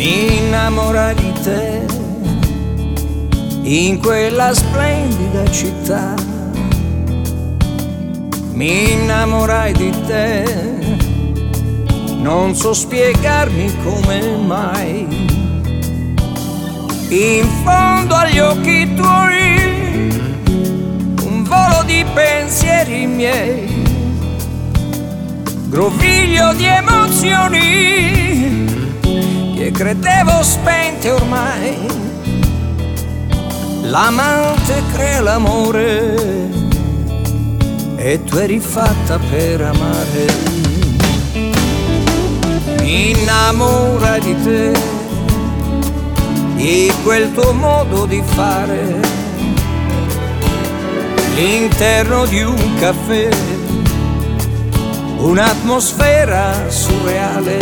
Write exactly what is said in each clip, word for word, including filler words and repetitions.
Mi innamorai di te in quella splendida città. Mi innamorai di te, non so spiegarmi come mai. In fondo agli occhi tuoi, un volo di pensieri miei, groviglio di emozioni che credevo spente ormai. L'amante crea l'amore e tu eri fatta per amare. Mi innamora di te, di quel tuo modo di fare, l'interno di un caffè, un'atmosfera surreale,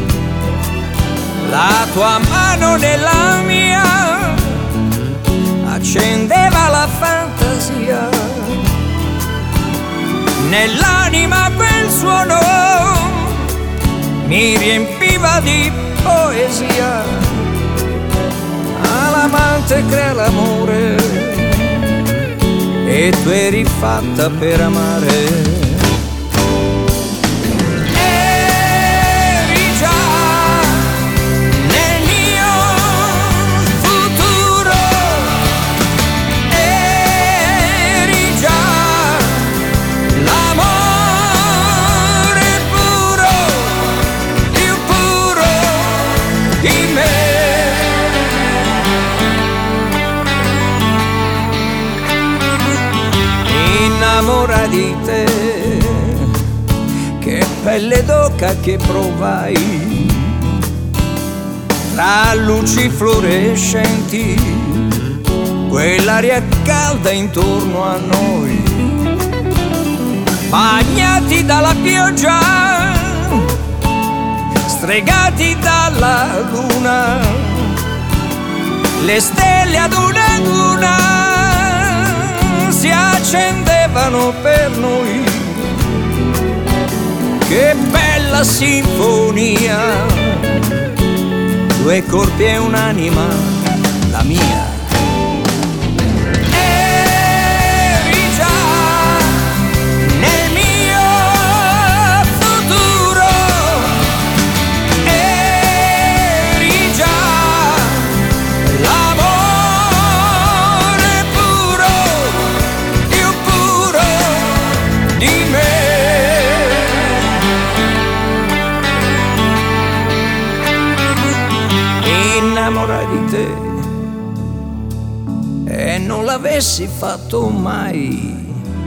la tua mano nella mia accendeva la fantasia, nell'anima quel suono mi riempiva di poesia. L'amante crea l'amore e tu eri fatta per amare. Innamora di te, che pelle d'oca che provai, tra luci fluorescenti, quell'aria calda intorno a noi, bagnati dalla pioggia, stregati dalla luna, le stelle ad una ad una si accendevano per noi. Che bella sinfonia, due corpi e un'anima, la mia. Eri già nel mio futuro, eri già l'amore puro, più puro di me. Innamora di te e non l'avessi fatto mai,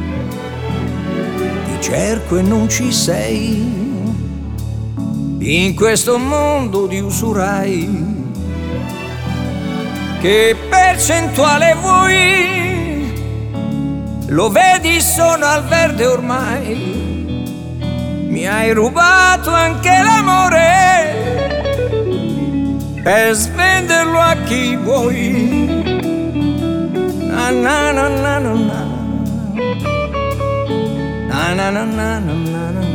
ti cerco e non ci sei, in questo mondo di usurai. Che percentuale vuoi? Lo vedi, sono al verde ormai. Mi hai rubato anche l'amore per svenderlo a chi vuoi. Na na na na na na na na na na na na.